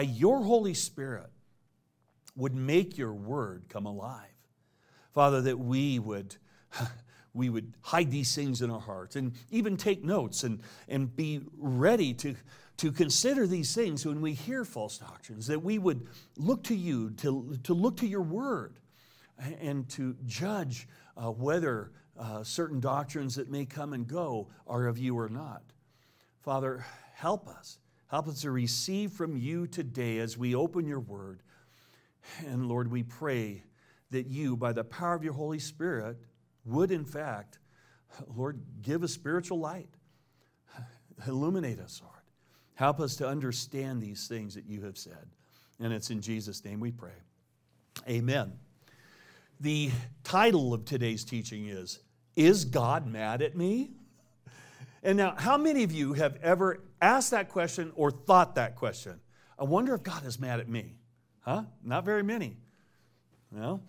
your Holy Spirit would make your word come alive. Father, that we would hide these things in our hearts and even take notes and be ready to consider these things when we hear false doctrines, that we would look to you, to look to your word and to judge whether certain doctrines that may come and go are of you or not. Father, help us. Help us to receive from you today as we open your word. And Lord, we pray that you, by the power of your Holy Spirit, would in fact, Lord, give us spiritual light. Illuminate us, Lord. Help us to understand these things that you have said. And it's in Jesus' name we pray. Amen. The title of today's teaching is God mad at me? And now, how many of you have ever asked that question or thought that question? I wonder if God is mad at me. Huh? Not very many. No?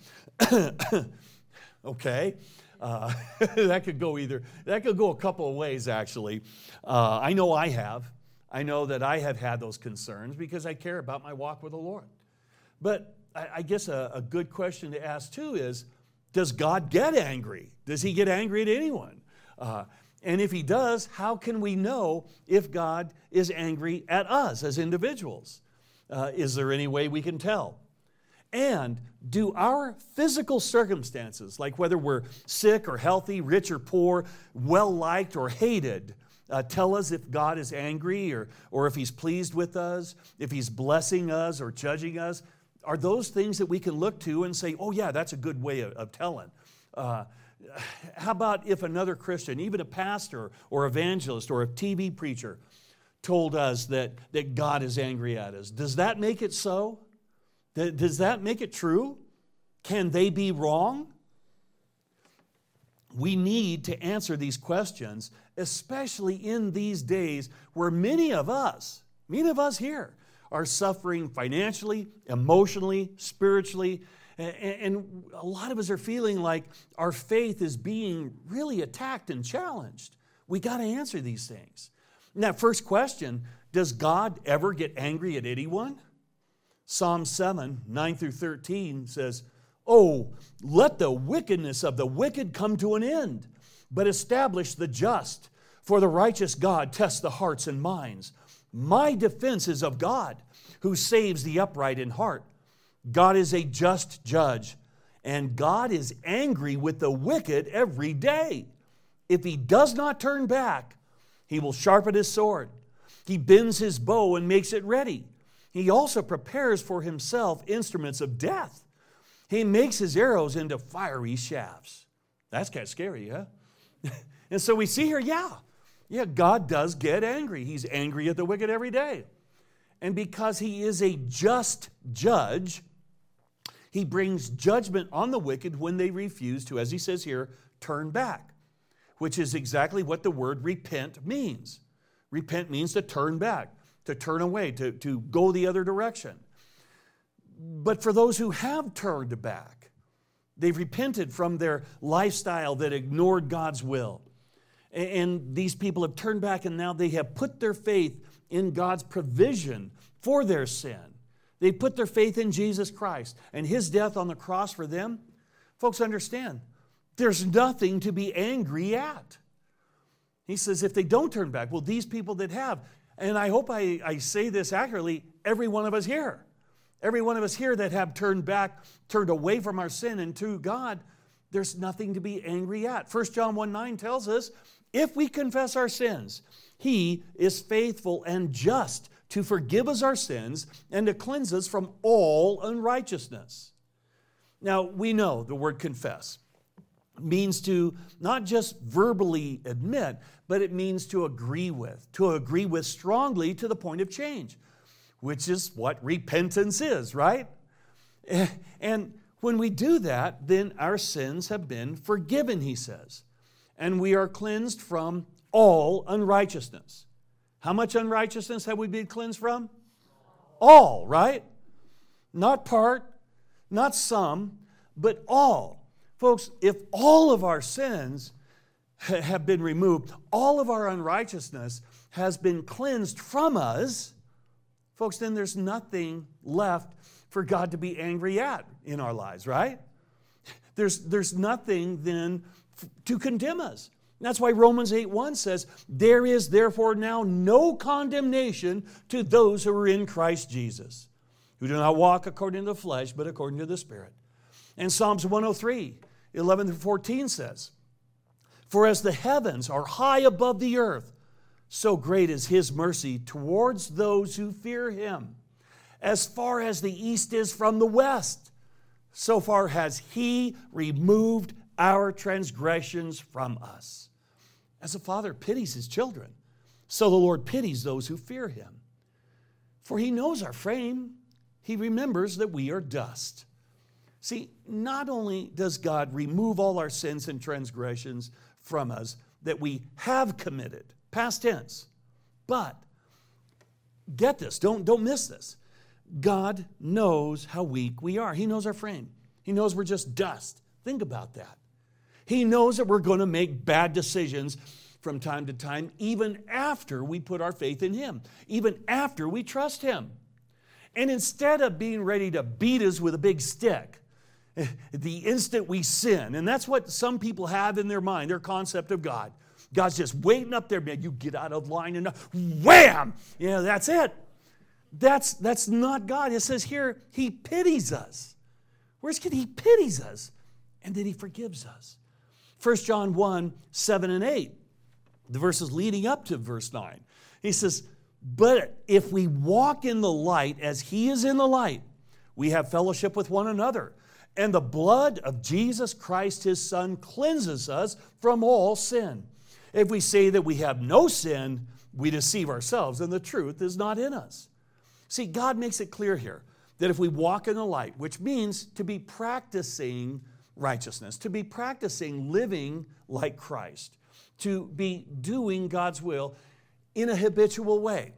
Okay. That could go a couple of ways, actually. I know I have. I know that I have had those concerns because I care about my walk with the Lord. But I guess a good question to ask, too, is, does God get angry? Does he get angry at anyone? And if he does, how can we know if God is angry at us as individuals? Is there any way we can tell? And do our physical circumstances, like whether we're sick or healthy, rich or poor, well-liked or hated, tell us if God is angry or if he's pleased with us, if he's blessing us or judging us? Are those things that we can look to and say, oh yeah, that's a good way of telling? How about if another Christian, even a pastor or evangelist or a TV preacher, told us that God is angry at us? Does that make it so? Does that make it true? Can they be wrong? We need to answer these questions, especially in these days where many of us here are suffering financially, emotionally, spiritually, and a lot of us are feeling like our faith is being really attacked and challenged. We got to answer these things. And that first question, does God ever get angry at anyone? Psalm 7, 9 through 13 says, "Oh, let the wickedness of the wicked come to an end, but establish the just. For the righteous God tests the hearts and minds. My defense is of God, who saves the upright in heart. God is a just judge, and God is angry with the wicked every day. If he does not turn back, he will sharpen his sword. He bends his bow and makes it ready. He also prepares for himself instruments of death. He makes his arrows into fiery shafts." That's kind of scary, huh? And so we see here, yeah, God does get angry. He's angry at the wicked every day. And because he is a just judge, he brings judgment on the wicked when they refuse to, as he says here, turn back, which is exactly what the word repent means. Repent means to turn back, to turn away, to go the other direction. But for those who have turned back, they've repented from their lifestyle that ignored God's will. And these people have turned back, and now they have put their faith in God's provision for their sin. They put their faith in Jesus Christ and his death on the cross for them. Folks, understand, there's nothing to be angry at. He says if they don't turn back, well, these people that have, and I hope I say this accurately, every one of us here that have turned back, turned away from our sin and to God, there's nothing to be angry at. 1 John 1:9 tells us, if we confess our sins, he is faithful and just to forgive us our sins and to cleanse us from all unrighteousness. Now, we know the word confess means to not just verbally admit, but it means to agree with strongly to the point of change, which is what repentance is, right? And when we do that, then our sins have been forgiven, he says, and we are cleansed from all unrighteousness. How much unrighteousness have we been cleansed from? All, right? Not part, not some, but all. Folks, if all of our sins have been removed, all of our unrighteousness has been cleansed from us, folks, then there's nothing left for God to be angry at in our lives, right? There's nothing then to condemn us. That's why Romans 8:1 says, there is therefore now no condemnation to those who are in Christ Jesus, who do not walk according to the flesh, but according to the Spirit. And Psalms 103:11-14 says, for as the heavens are high above the earth, so great is His mercy towards those who fear Him. As far as the east is from the west, so far has He removed our transgressions from us. As a father pities his children, so the Lord pities those who fear Him. For He knows our frame. He remembers that we are dust. See, not only does God remove all our sins and transgressions from us that we have committed, past tense, but get this, don't miss this. God knows how weak we are. He knows our frame. He knows we're just dust. Think about that. He knows that we're going to make bad decisions from time to time, even after we put our faith in Him, even after we trust Him. And instead of being ready to beat us with a big stick, the instant we sin, and that's what some people have in their mind, their concept of God. God's just waiting up there, man, you get out of line and wham! That's it. That's not God. It says here, He pities us. Where's He? He pities us, and then He forgives us. 1 John 1:7-8, the verses leading up to verse 9. He says, but if we walk in the light as He is in the light, we have fellowship with one another. And the blood of Jesus Christ, His Son, cleanses us from all sin. If we say that we have no sin, we deceive ourselves, and the truth is not in us. See, God makes it clear here that if we walk in the light, which means to be practicing righteousness, to be practicing living like Christ, to be doing God's will in a habitual way.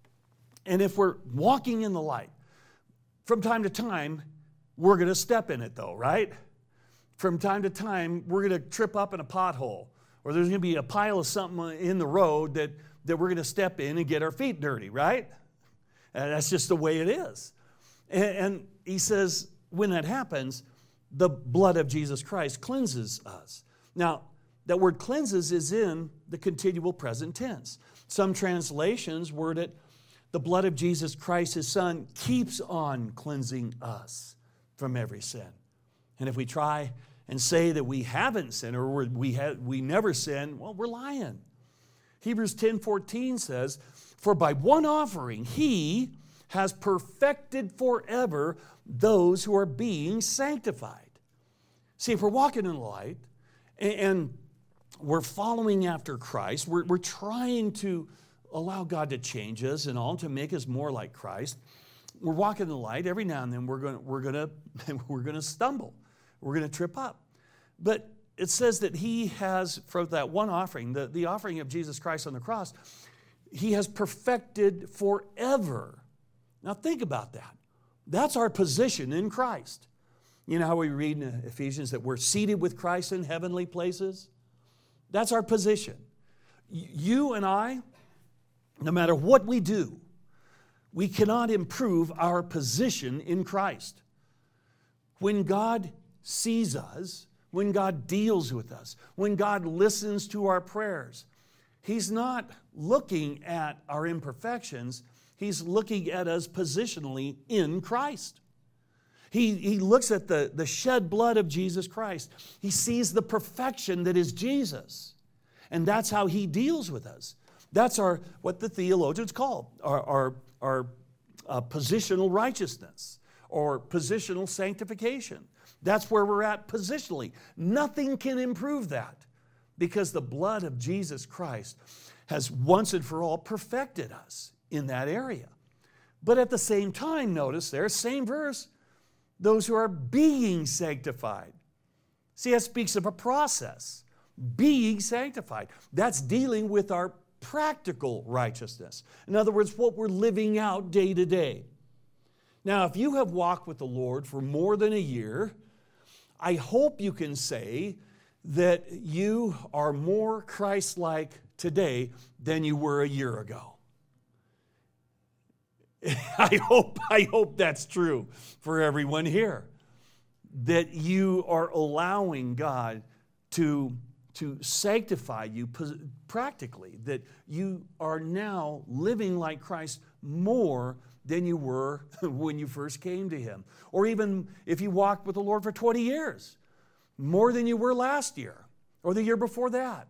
And if we're walking in the light, from time to time, we're going to step in it though, right? From time to time, we're going to trip up in a pothole, or there's going to be a pile of something in the road that we're going to step in and get our feet dirty, right? And that's just the way it is. And he says, when that happens, the blood of Jesus Christ cleanses us. Now, that word cleanses is in the continual present tense. Some translations word it, the blood of Jesus Christ, His Son, keeps on cleansing us from every sin. And if we try and say that we haven't sinned or we never sin, well, we're lying. Hebrews 10:14 says, for by one offering He has perfected forever those who are being sanctified. See, if we're walking in the light and we're following after Christ, we're trying to allow God to change us and all, to make us more like Christ. We're walking in the light. Every now and then we're going to stumble. We're going to trip up. But it says that He has, for that one offering, the offering of Jesus Christ on the cross, He has perfected forever. Now think about that. That's our position in Christ. You know how we read in Ephesians that we're seated with Christ in heavenly places? That's our position. You and I, no matter what we do, we cannot improve our position in Christ. When God sees us, when God deals with us, when God listens to our prayers, He's not looking at our imperfections. He's looking at us positionally in Christ. He looks at the shed blood of Jesus Christ. He sees the perfection that is Jesus. And that's how He deals with us. That's what the theologians call our positional righteousness or positional sanctification. That's where we're at positionally. Nothing can improve that because the blood of Jesus Christ has once and for all perfected us in that area. But at the same time, notice there, same verse, those who are being sanctified. See, that speaks of a process. Being sanctified. That's dealing with our practical righteousness. In other words, what we're living out day to day. Now, if you have walked with the Lord for more than a year, I hope you can say that you are more Christ-like today than you were a year ago. I hope that's true for everyone here. That you are allowing God to sanctify you practically. That you are now living like Christ more than you were when you first came to Him. Or even if you walked with the Lord for 20 years, more than you were last year or the year before that.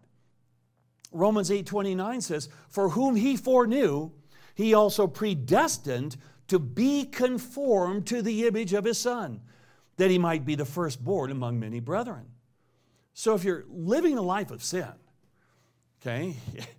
Romans 8:29 says, "For whom He foreknew, He also predestined to be conformed to the image of His Son, that He might be the firstborn among many brethren." So if you're living a life of sin, okay,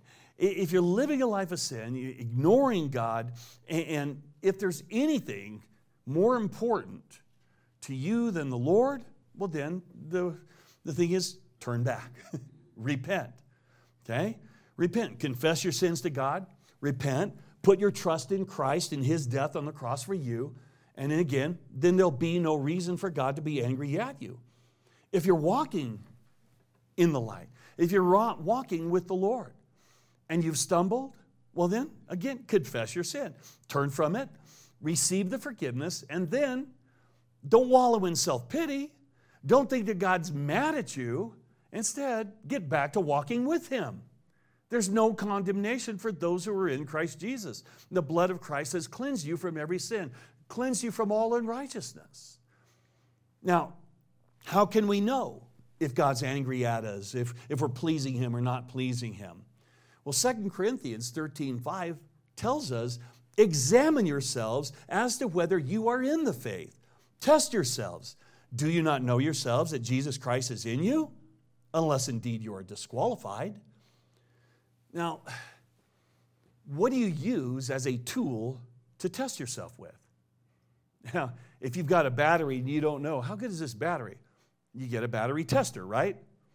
if you're living a life of sin, ignoring God, and if there's anything more important to you than the Lord, well then the thing is turn back. Repent. Okay? Repent. Confess your sins to God. Repent. Put your trust in Christ and His death on the cross for you. And then again, then there'll be no reason for God to be angry at you. If you're walking in the light, if you're walking with the Lord and you've stumbled, well then, again, confess your sin. Turn from it. Receive the forgiveness. And then don't wallow in self-pity. Don't think that God's mad at you. Instead, get back to walking with Him. There's no condemnation for those who are in Christ Jesus. The blood of Christ has cleansed you from every sin, cleansed you from all unrighteousness. Now, how can we know if God's angry at us, if we're pleasing Him or not pleasing Him? Well, 2 Corinthians 13:5 tells us, "Examine yourselves as to whether you are in the faith. Test yourselves. Do you not know yourselves that Jesus Christ is in you? Unless indeed you are disqualified." Now, what do you use as a tool to test yourself with? Now, if you've got a battery and you don't know, how good is this battery? You get a battery tester, right?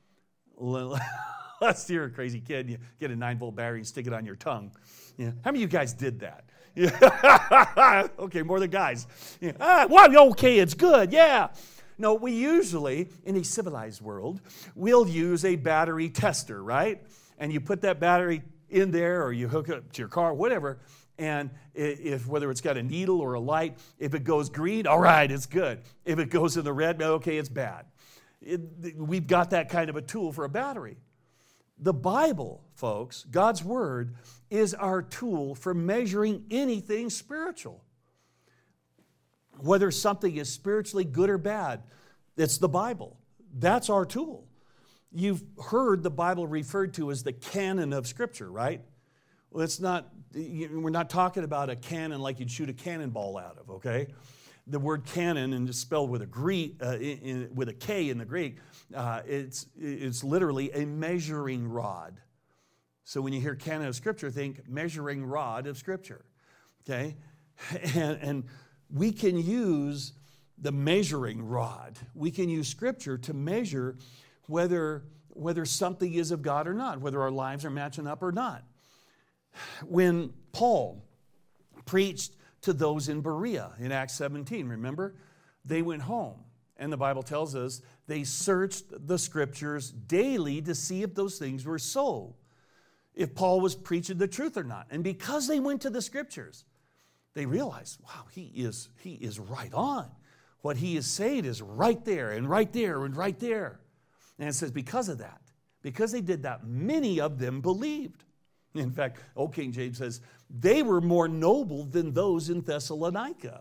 Last year, a crazy kid, you get a 9-volt battery and stick it on your tongue. Yeah. How many of you guys did that? Yeah. Okay, more than guys. Yeah. Well, okay, it's good, yeah. No, we usually, in a civilized world, we'll use a battery tester, right? And you put that battery in there or you hook it up to your car, whatever, and if whether it's got a needle or a light, if it goes green, all right, it's good. If it goes in the red, okay, it's bad. We've got that kind of a tool for a battery. The Bible, folks, God's Word, is our tool for measuring anything spiritual. Whether something is spiritually good or bad, it's the Bible. That's our tool. You've heard the Bible referred to as the canon of Scripture, right? Well, it's not, we're not talking about a cannon like you'd shoot a cannonball out of, okay? The word canon, and it's spelled with with a K in the Greek, it's literally a measuring rod. So when you hear canon of Scripture, think measuring rod of Scripture, okay? And we can use the measuring rod. We can use Scripture to measure whether something is of God or not, whether our lives are matching up or not. When Paul preached to those in Berea in Acts 17, remember? They went home, and the Bible tells us they searched the Scriptures daily to see if those things were so, if Paul was preaching the truth or not. And because they went to the Scriptures, they realized, wow, he is right on. What he is saying is right there and right there and right there. And it says because of that, because they did that, many of them believed. In fact, Old King James says, they were more noble than those in Thessalonica.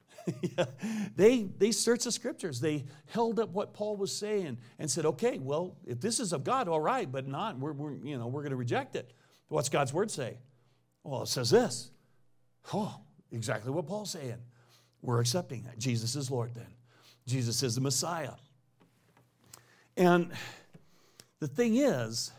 They searched the Scriptures. They held up what Paul was saying and said, okay, well, if this is of God, all right, but not, we're going to reject it. What's God's Word say? Well, it says this. Oh, exactly what Paul's saying. We're accepting that. Jesus is Lord then. Jesus is the Messiah. And the thing is,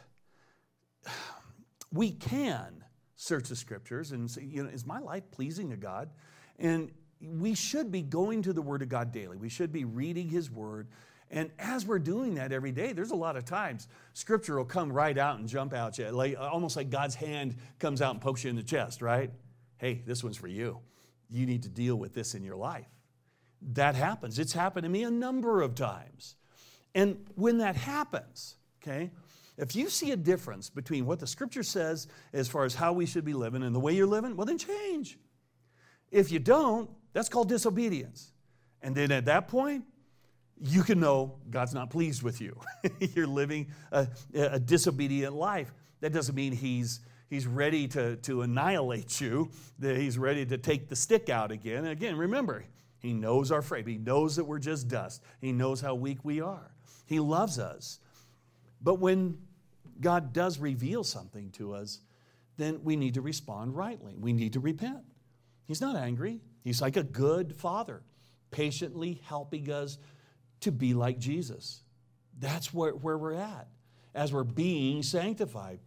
we can search the Scriptures and say, is my life pleasing to God? And we should be going to the Word of God daily. We should be reading His Word. And as we're doing that every day, there's a lot of times Scripture will come right out and jump out you, almost like God's hand comes out and pokes you in the chest, right? Hey, this one's for you. You need to deal with this in your life. That happens. It's happened to me a number of times. And when that happens, okay, if you see a difference between what the Scripture says as far as how we should be living and the way you're living, well, then change. If you don't, that's called disobedience. And then at that point, you can know God's not pleased with you. You're living a disobedient life. That doesn't mean He's ready to annihilate you, that He's ready to take the stick out again. And again, remember, He knows our frame. He knows that we're just dust. He knows how weak we are. He loves us. But when God does reveal something to us, then we need to respond rightly. We need to repent. He's not angry. He's like a good father, patiently helping us to be like Jesus. That's where we're at as we're being sanctified.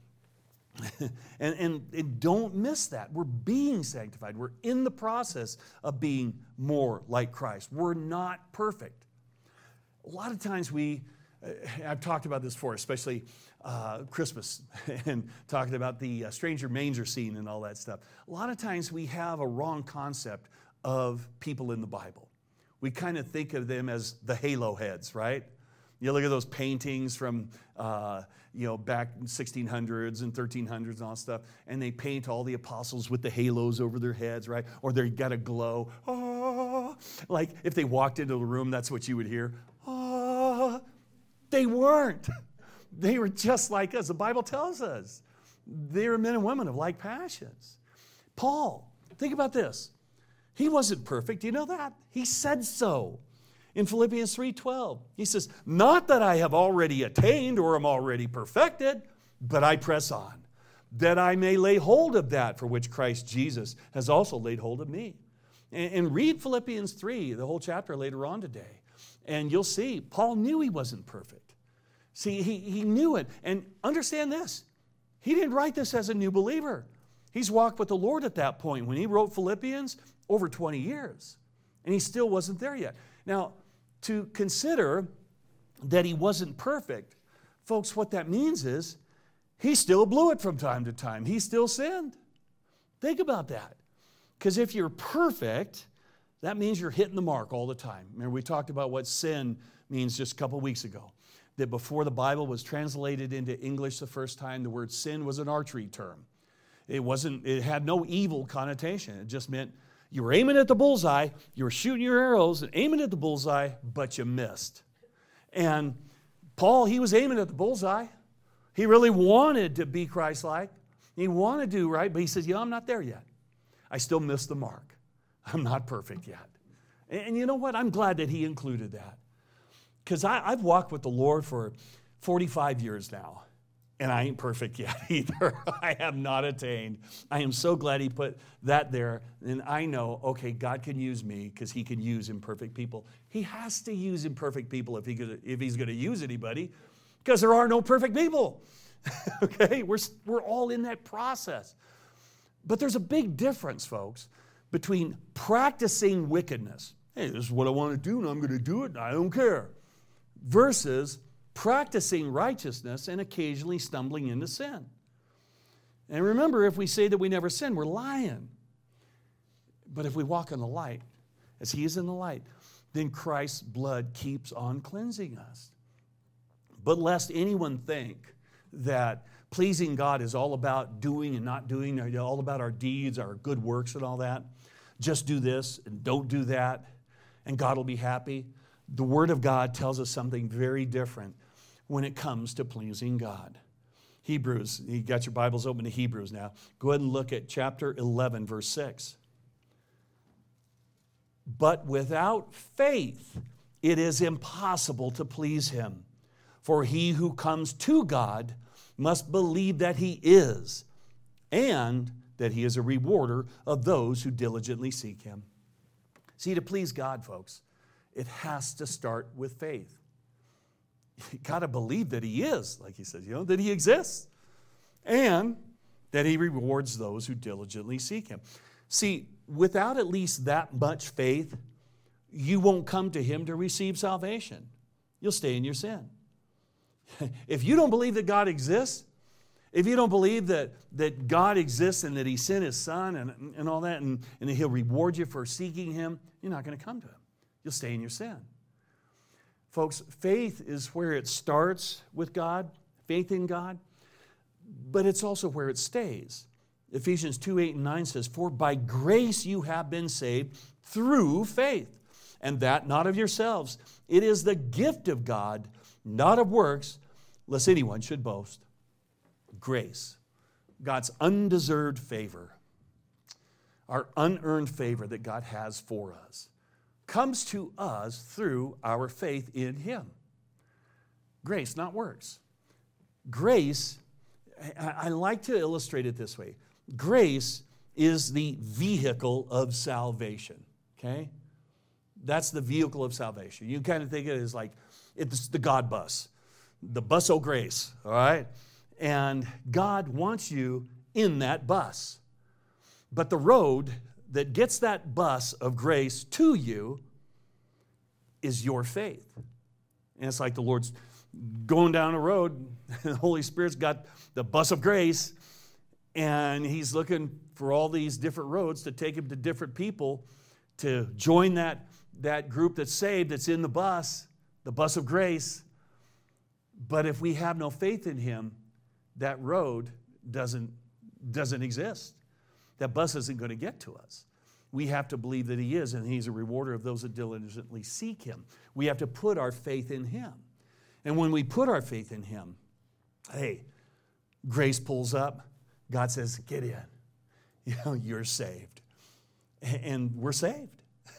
and don't miss that. We're being sanctified. We're in the process of being more like Christ. We're not perfect. A lot of times I've talked about this before, especially Christmas and talking about the stranger manger scene and all that stuff. A lot of times we have a wrong concept of people in the Bible. We kind of think of them as the halo heads, right? You look at those paintings from back in 1600s and 1300s and all that stuff, and they paint all the apostles with the halos over their heads, right? Or they got a glow. Oh, like if they walked into the room, that's what you would hear. Oh, they weren't. They were just like us. The Bible tells us they were men and women of like passions. Paul, think about this. He wasn't perfect. You know that? He said so. In Philippians 3:12, he says, not that I have already attained or am already perfected, but I press on, that I may lay hold of that for which Christ Jesus has also laid hold of me. And read Philippians 3, the whole chapter later on today, and you'll see Paul knew he wasn't perfect. See, he knew it. And understand this, he didn't write this as a new believer. He's walked with the Lord at that point. When he wrote Philippians, over 20 years, and he still wasn't there yet. Now, to consider that he wasn't perfect, folks, what that means is he still blew it from time to time. He still sinned. Think about that. Because if you're perfect, that means you're hitting the mark all the time. Remember, we talked about what sin means just a couple weeks ago. That before the Bible was translated into English the first time, the word sin was an archery term. It had no evil connotation. It just meant you were aiming at the bullseye, you were shooting your arrows and aiming at the bullseye, but you missed. And Paul, he was aiming at the bullseye. He really wanted to be Christ-like. He wanted to do right, but he says, I'm not there yet. I still missed the mark. I'm not perfect yet. And you know what? I'm glad that he included that. Because I've walked with the Lord for 45 years now. And I ain't perfect yet either. I have not attained. I am so glad he put that there. And I know, okay, God can use me because he can use imperfect people. He has to use imperfect people if he's going to use anybody, because there are no perfect people. Okay? We're all in that process. But there's a big difference, folks, between practicing wickedness. Hey, this is what I want to do, and I'm going to do it, and I don't care. Versus practicing righteousness and occasionally stumbling into sin. And remember, if we say that we never sin, we're lying. But if we walk in the light, as he is in the light, then Christ's blood keeps on cleansing us. But lest anyone think that pleasing God is all about doing and not doing, or all about our deeds, our good works and all that. Just do this and don't do that, and God will be happy. The Word of God tells us something very different when it comes to pleasing God. Hebrews, you got your Bibles open to Hebrews now. Go ahead and look at chapter 11, verse 6. But without faith, it is impossible to please him. For he who comes to God must believe that he is, and that he is a rewarder of those who diligently seek him. See, to please God, folks, it has to start with faith. You got to believe that he is, like he says, that he exists, and that he rewards those who diligently seek him. See, without at least that much faith, you won't come to him to receive salvation. You'll stay in your sin. If you don't believe that God exists, if you don't believe that God exists and that he sent his son and all that, and that he'll reward you for seeking him, you're not going to come to him. You'll stay in your sin. Folks, faith is where it starts with God, faith in God, but it's also where it stays. Ephesians 2:8-9 says, "For by grace you have been saved through faith, and that not of yourselves. It is the gift of God, not of works, lest anyone should boast." Grace, God's undeserved favor, our unearned favor that God has for us, comes to us through our faith in Him. Grace, not works. Grace, I like to illustrate it this way. Grace is the vehicle of salvation, okay? That's the vehicle of salvation. You kind of think of it as like, it's the God bus, the bus of grace, all right? And God wants you in that bus. But the road that gets that bus of grace to you is your faith. And it's like the Lord's going down a road, the Holy Spirit's got the bus of grace, and He's looking for all these different roads to take Him to different people to join that group that's saved, that's in the bus of grace. But if we have no faith in Him, that road doesn't exist. That bus isn't going to get to us. We have to believe that He is, and He's a rewarder of those that diligently seek Him. We have to put our faith in Him. And when we put our faith in Him, hey, grace pulls up. God says, get in. You know, you're saved. And we're saved.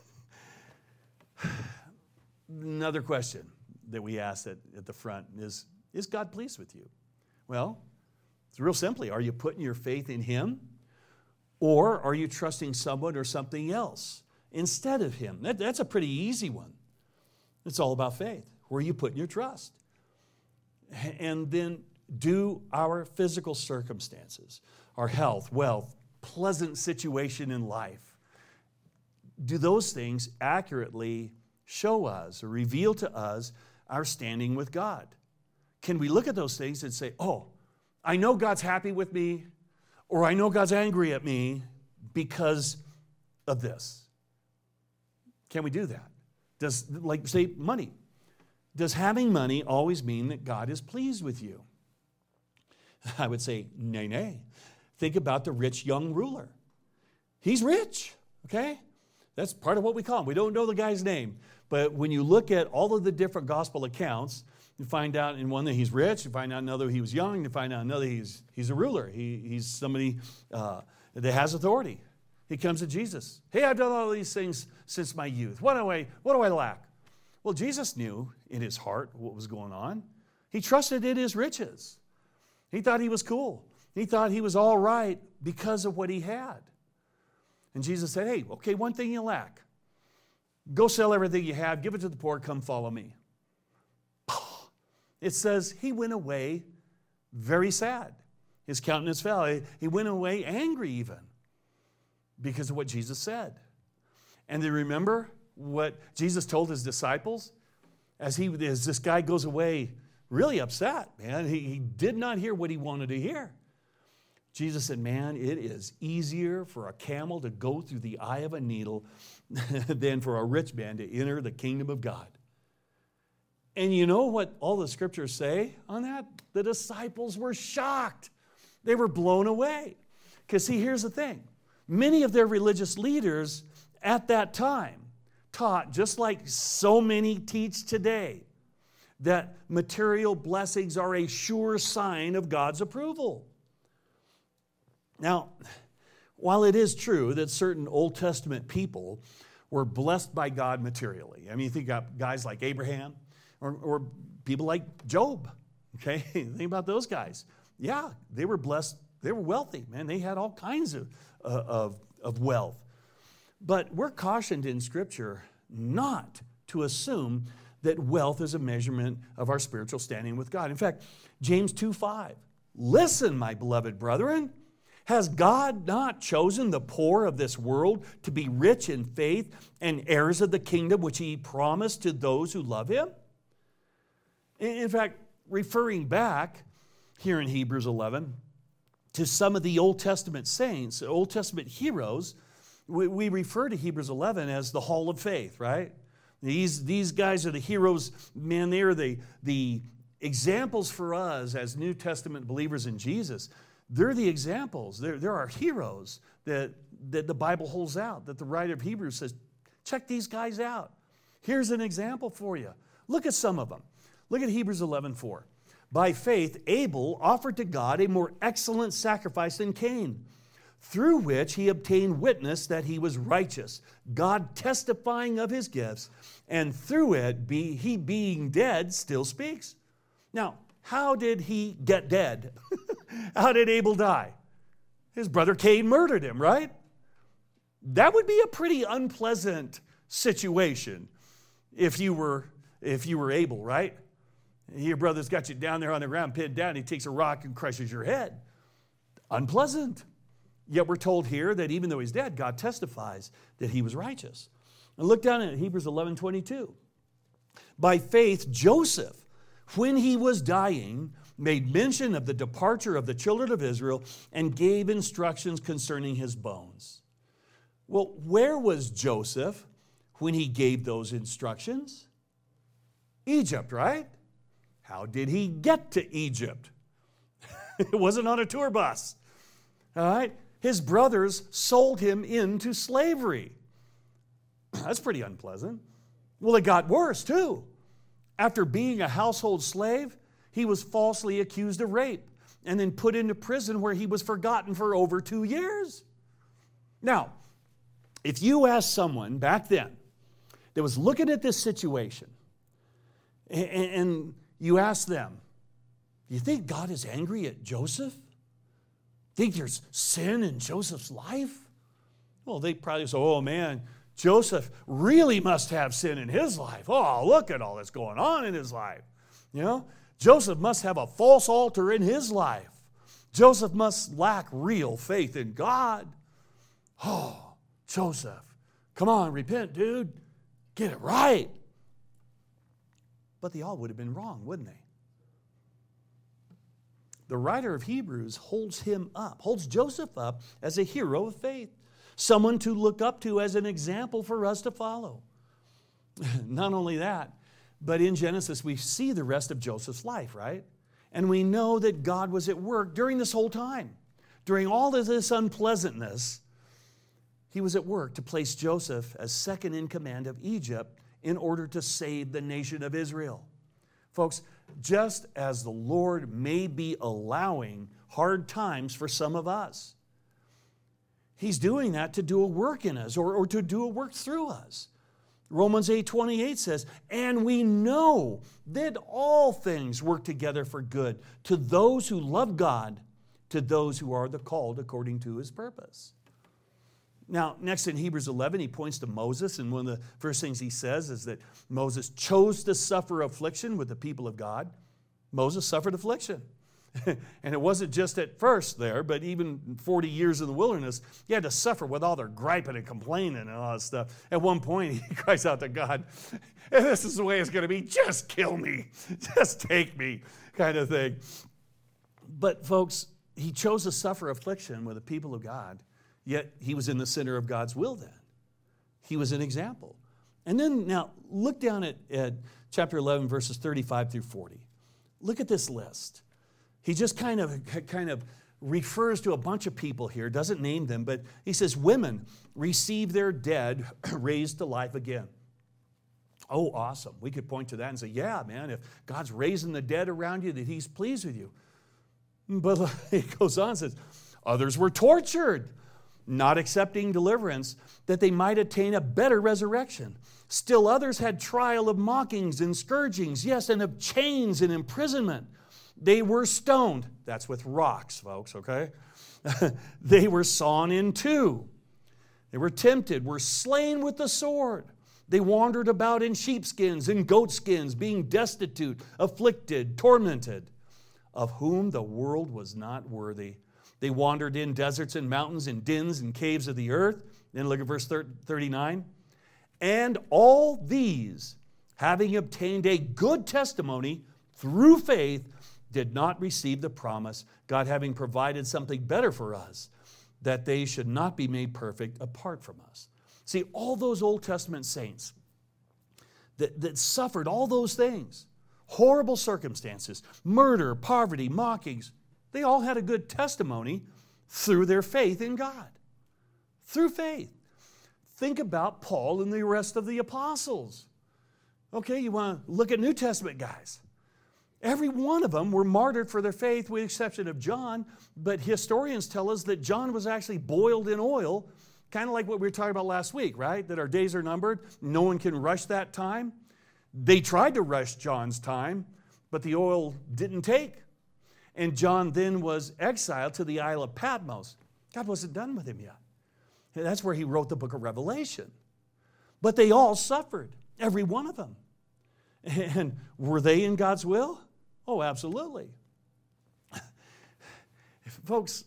Another question that we ask at the front is God pleased with you? Well, it's real simply, are you putting your faith in Him? Or are you trusting someone or something else instead of Him? That's a pretty easy one. It's all about faith. Where are you putting your trust? And then do our physical circumstances, our health, wealth, pleasant situation in life, do those things accurately show us or reveal to us our standing with God? Can we look at those things and say, oh, I know God's happy with me, or I know God's angry at me because of this? Can we do that? Does, like, say, money. Does having money always mean that God is pleased with you? I would say, nay, nay. Think about the rich young ruler. He's rich, okay? That's part of what we call him. We don't know the guy's name. But when you look at all of the different gospel accounts, you find out in one that he's rich, you find out another he was young, you find out another he's a ruler. He's somebody that has authority. He comes to Jesus. Hey, I've done all these things since my youth. What do I lack? Well, Jesus knew in his heart what was going on. He trusted in his riches. He thought he was cool. He thought he was all right because of what he had. And Jesus said, hey, okay, one thing you lack. Go sell everything you have, give it to the poor, come follow me. It says he went away very sad. His countenance fell. He went away angry even because of what Jesus said. And do you remember what Jesus told his disciples? As this guy goes away really upset, man. He did not hear what he wanted to hear. Jesus said, man, it is easier for a camel to go through the eye of a needle than for a rich man to enter the kingdom of God. And you know what all the scriptures say on that? The disciples were shocked. They were blown away. Because see, here's the thing. Many of their religious leaders at that time taught, just like so many teach today, that material blessings are a sure sign of God's approval. Now, while it is true that certain Old Testament people were blessed by God materially, I mean, you think of guys like Abraham or people like Job, okay? Think about those guys. Yeah, they were blessed. They were wealthy, man. They had all kinds of wealth. But we're cautioned in Scripture not to assume that wealth is a measurement of our spiritual standing with God. In fact, James 2:5, listen, my beloved brethren, has God not chosen the poor of this world to be rich in faith and heirs of the kingdom which He promised to those who love Him? In fact, referring back here in Hebrews 11 to some of the Old Testament saints, Old Testament heroes, we refer to Hebrews 11 as the hall of faith, right? These guys are the heroes. Man, they are the examples for us as New Testament believers in Jesus They're the examples. There are heroes that the Bible holds out, that the writer of Hebrews says, check these guys out. Here's an example for you. Look at some of them. Look at Hebrews 11:4. By faith, Abel offered to God a more excellent sacrifice than Cain, through which he obtained witness that he was righteous, God testifying of his gifts, and through it, he being dead, still speaks. Now, how did he get dead? How did Abel die? His brother Cain murdered him, right? That would be a pretty unpleasant situation if you were Abel, right? Your brother's got you down there on the ground, pinned down. He takes a rock and crushes your head. Unpleasant. Yet we're told here that even though he's dead, God testifies that he was righteous. And look down at Hebrews 11:22. By faith, Joseph, when he was dying, made mention of the departure of the children of Israel and gave instructions concerning his bones. Well, where was Joseph when he gave those instructions? Egypt, right? How did he get to Egypt? It wasn't on a tour bus. All right? His brothers sold him into slavery. That's pretty unpleasant. Well, it got worse too. After being a household slave, he was falsely accused of rape and then put into prison where he was forgotten for over 2 years. Now, if you ask someone back then that was looking at this situation and you ask them, do you think God is angry at Joseph? Think there's sin in Joseph's life? Well, they probably say, oh man, Joseph really must have sin in his life. Oh, look at all that's going on in his life. You know, Joseph must have a false altar in his life. Joseph must lack real faith in God. Oh, Joseph, come on, repent, dude. Get it right. But they all would have been wrong, wouldn't they? The writer of Hebrews holds Joseph up as a hero of faith, someone to look up to as an example for us to follow. Not only that, but in Genesis we see the rest of Joseph's life, right? And we know that God was at work during this whole time. During all of this unpleasantness, he was at work to place Joseph as second in command of Egypt in order to save the nation of Israel. Folks, just as the Lord may be allowing hard times for some of us, He's doing that to do a work in us or to do a work through us. Romans 8:28 says, and we know that all things work together for good to those who love God, to those who are the called according to His purpose. Now, next in Hebrews 11, he points to Moses, and one of the first things he says is that Moses chose to suffer affliction with the people of God. Moses suffered affliction. And it wasn't just at first there, but even 40 years in the wilderness, he had to suffer with all their griping and complaining and all that stuff. At one point, he cries out to God, and this is the way it's going to be, just kill me, just take me, kind of thing. But folks, he chose to suffer affliction with the people of God, yet he was in the center of God's will then. He was an example. And then now, look down at chapter 11, verses 35 through 40. Look at this list. He just kind of refers to a bunch of people here, doesn't name them, but he says, women receive their dead raised to life again. Oh, awesome. We could point to that and say, yeah, man, if God's raising the dead around you, that He's pleased with you. But he goes on and says, others were tortured, not accepting deliverance, that they might attain a better resurrection. Still others had trial of mockings and scourgings, yes, and of chains and imprisonment. They were stoned. That's with rocks, folks, okay? They were sawn in two. They were tempted, were slain with the sword. They wandered about in sheepskins and goatskins, being destitute, afflicted, tormented, of whom the world was not worthy. They wandered in deserts and mountains and dens and caves of the earth. Then look at verse 39. And all these, having obtained a good testimony through faith, did not receive the promise, God having provided something better for us, that they should not be made perfect apart from us. See, all those Old Testament saints that suffered all those things, horrible circumstances, murder, poverty, mockings, They all had a good testimony through their faith in God. Through faith. Think about Paul and the rest of the apostles. Okay, you want to look at New Testament guys. Every one of them were martyred for their faith with the exception of John, but historians tell us that John was actually boiled in oil, kind of like what we were talking about last week, right? That our days are numbered. No one can rush that time. They tried to rush John's time, but the oil didn't take. And John then was exiled to the Isle of Patmos. God wasn't done with him yet. And that's where he wrote the book of Revelation. But they all suffered, every one of them. And were they in God's will? Oh, absolutely. Folks,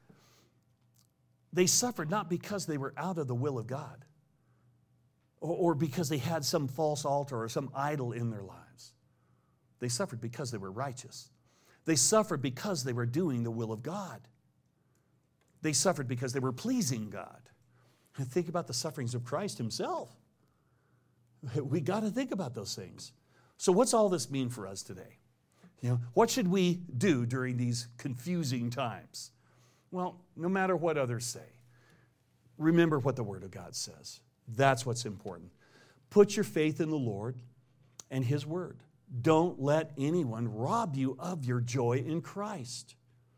they suffered not because they were out of the will of God or because they had some false altar or some idol in their lives. They suffered because they were righteous. They suffered because they were doing the will of God. They suffered because they were pleasing God. And think about the sufferings of Christ himself. We got to think about those things. So what's all this mean for us today? What should we do during these confusing times? Well, no matter what others say, remember what the Word of God says. That's what's important. Put your faith in the Lord and His Word. Don't let anyone rob you of your joy in Christ.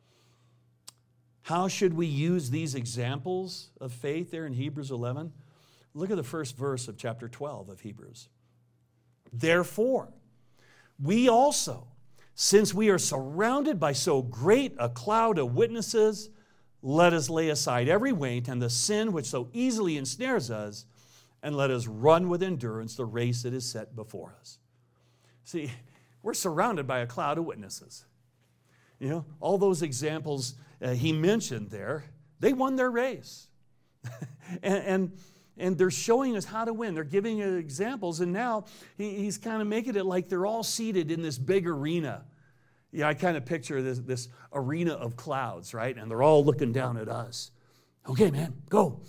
How should we use these examples of faith there in Hebrews 11? Look at the first verse of chapter 12 of Hebrews. Therefore, we also, since we are surrounded by so great a cloud of witnesses, let us lay aside every weight and the sin which so easily ensnares us, and let us run with endurance the race that is set before us. See, we're surrounded by a cloud of witnesses. All those examples he mentioned there, they won their race. and they're showing us how to win. They're giving us examples, and now he's kind of making it like they're all seated in this big arena. I kind of picture this arena of clouds, right? And they're all looking down at us. Okay, man, go.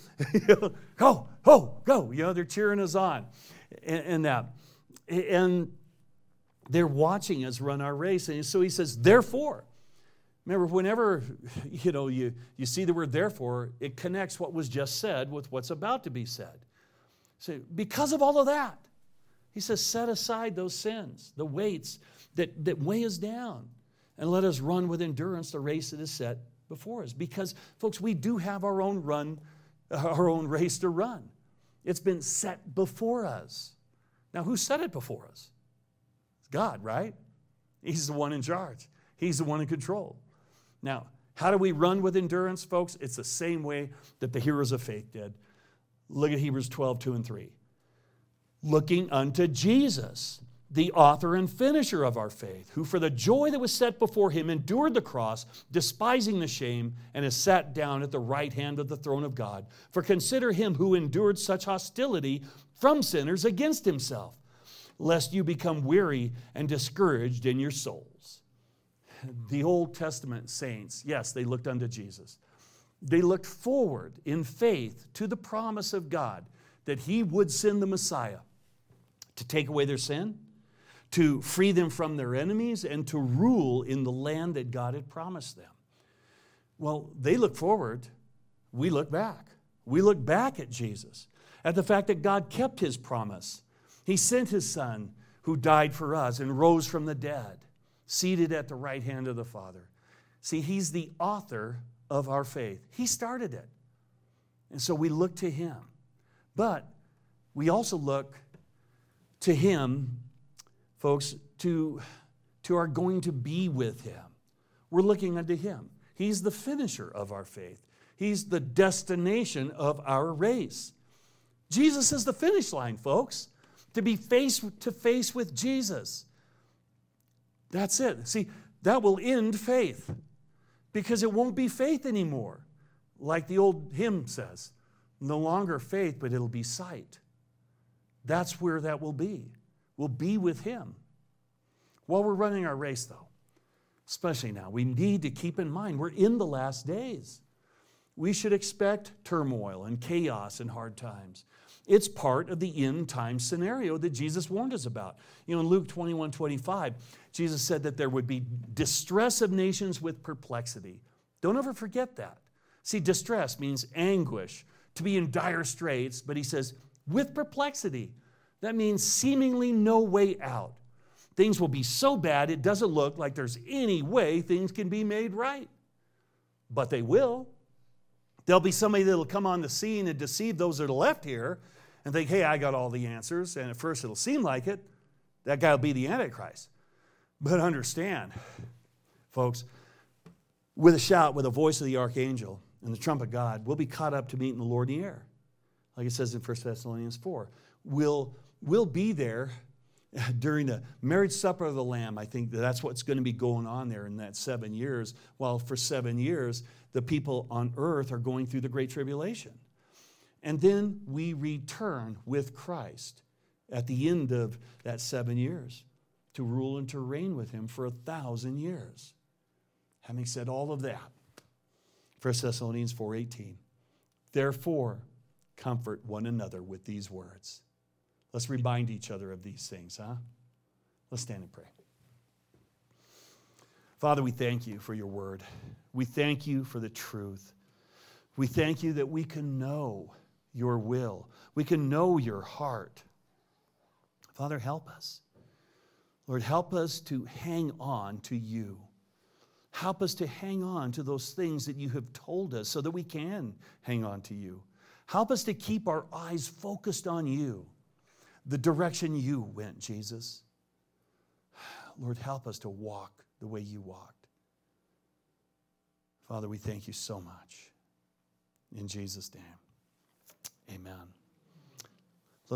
Go. They're cheering us on. And they're watching us run our race. And so he says, therefore. Remember, whenever you see the word therefore, it connects what was just said with what's about to be said. So because of all of that, he says, set aside those sins, the weights that weigh us down, and let us run with endurance the race that is set before us. Because, folks, we do have our own race to run. It's been set before us. Now, who set it before us? It's God, right? He's the one in charge. He's the one in control. Now, how do we run with endurance, folks? It's the same way that the heroes of faith did. Look at Hebrews 12, 2 and 3. Looking unto Jesus, the author and finisher of our faith, who for the joy that was set before him endured the cross, despising the shame, and has sat down at the right hand of the throne of God. For consider him who endured such hostility from sinners against himself, lest you become weary and discouraged in your souls. The Old Testament saints, yes, they looked unto Jesus. They looked forward in faith to the promise of God that He would send the Messiah to take away their sin, to free them from their enemies, and to rule in the land that God had promised them. Well, they look forward. We look back. We look back at Jesus, at the fact that God kept His promise. He sent His Son who died for us and rose from the dead, seated at the right hand of the Father. See, He's the author of our faith. He started it. And so we look to Him. But we also look to Him, folks, to our going to be with Him. We're looking unto Him. He's the finisher of our faith. He's the destination of our race. Jesus is the finish line, folks. To be face to face with Jesus. That's it. See, that will end faith because it won't be faith anymore. Like the old hymn says, no longer faith, but it'll be sight. That's where that will be. We'll be with Him. While we're running our race, though, especially now, we need to keep in mind we're in the last days. We should expect turmoil and chaos and hard times. It's part of the end time scenario that Jesus warned us about. In Luke 21:25, Jesus said that there would be distress of nations with perplexity. Don't ever forget that. See, distress means anguish, to be in dire straits, but he says, with perplexity. That means seemingly no way out. Things will be so bad it doesn't look like there's any way things can be made right. But they will. There'll be somebody that'll come on the scene and deceive those that are left here and think, hey, I got all the answers. And at first it'll seem like it. That guy will be the Antichrist. But understand, folks, with a shout, with the voice of the archangel and the trump of God, we'll be caught up to meet the Lord in the air. Like it says in 1 Thessalonians 4. We'll be there during the marriage supper of the Lamb. I think that's what's going to be going on there in that 7 years. While for 7 years, the people on earth are going through the Great Tribulation. And then we return with Christ at the end of that 7 years to rule and to reign with him for 1,000 years. Having said all of that, 1 Thessalonians 4:18, therefore, comfort one another with these words. Let's remind each other of these things, huh? Let's stand and pray. Father, we thank you for your word. We thank you for the truth. We thank you that we can know your will. We can know your heart. Father, help us. Lord, help us to hang on to you. Help us to hang on to those things that you have told us so that we can hang on to you. Help us to keep our eyes focused on you, the direction you went, Jesus. Lord, help us to walk the way you walked. Father, we thank you so much. In Jesus' name, amen.